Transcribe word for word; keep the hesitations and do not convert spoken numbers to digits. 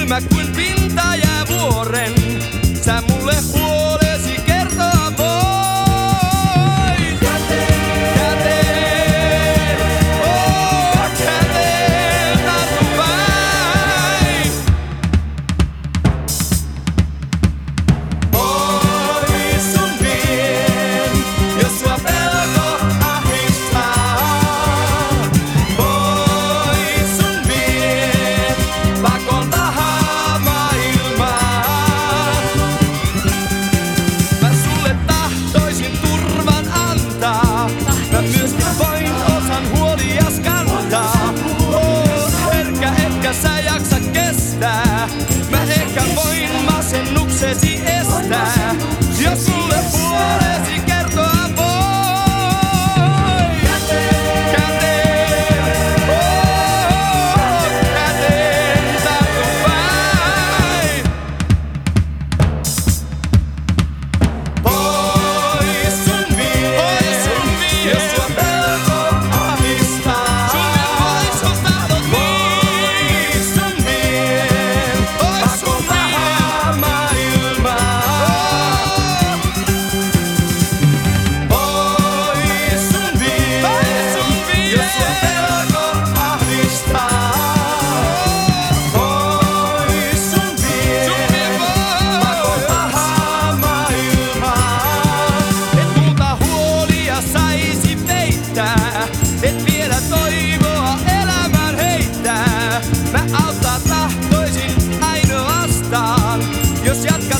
kylmä kuin pinta jää vuoren. Sä mulle huolesi kertoa voit. Käteen, käteen, oh käteen tartu vain. Pois sun vien, jos sua pelko ahdistaa. Pois sun vien, pakon tahaa maailmaa. Mä sulle tahtoisin turvan antaa. Mä myöskin voin osan huolias kantaa. Oot herkkä, etkä sä jaksa kestää. Mä ehkä voin masennuksesi estää, jos sulle puolesi kertoa voi. Käteen, käteen, oh, käteen tartu vain. Pois sun vien, jos sua pelko ahdistaa. Pois sun vien, pakon tahaa maailmaa. Pois sun vien, jos sua pelko ahdistaa. Pois sun vien, pakon tahaa maailmaa. Et multa huolia saisi peittää, et vielä toivoa elämään heittää. Mä auttaa tahtoisin ainoastaan, jos jatkat